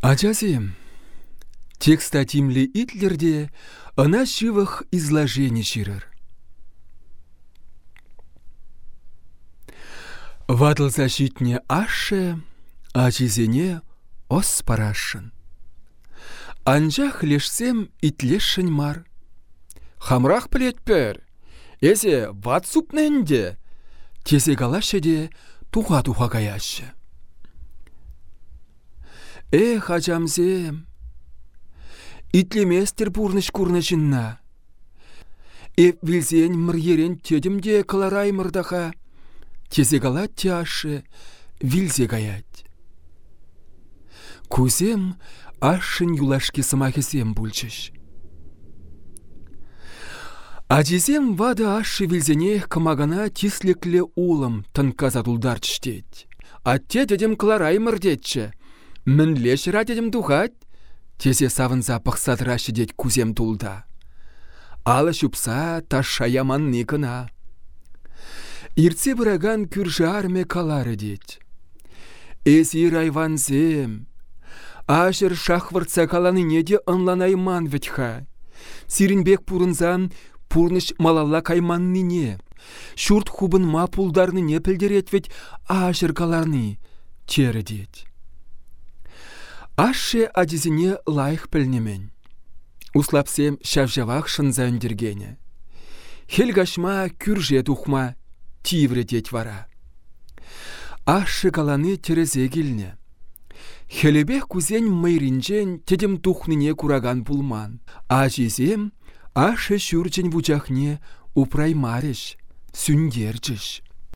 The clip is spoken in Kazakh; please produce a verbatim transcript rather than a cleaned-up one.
Ачасем, текста тимли итлерде ына шивых изложений ширыр. Ватылса щитне аше, ачизене ос парашын. Анжах лешсем итлешшін мар. Хамрах плетпер, эзе ват супненде, тесе галашеде туха-туха каяшы. Эх, ачамсем, итлеместер пурныш курнышынна. Эп вилсен мыр ерен тедімде кыларай мырдаха, тесе галат тяшы, вилзе гаять. Кузем ашын юлашки самахесем бульчыш. Ачизем вада ашы вилзенех камагана тислекле улым тынказа дулдарчштеть. Атте дедем кыларай мырдетче. Мін лешіра дедім духать, тесе савынса пықсатыра шедет кузем тулда. Алы шупса таша яманны кына. Ирце бұраган күрші арме калары дет. Эсир айванзем, ашыр шахвыртса каланы неде ынланайман ветха. Сирінбек пурынзан пурныш малалла кайманны не. Шурт хубын ма пулдарны не пілдерет вет ашыр каларны чері дет. Ашы адизіне лайық пілнемен. Услапсем шавжавақ шынза өндергені. Хелгашма күрже тухма тивре дет вара. Ашы каланы терезе келіне. Хелебек кузен майринжен тедем тухныне кураган пулман. Ажизем ашы шүрчен вучахне упраймареш, сүндерчіш.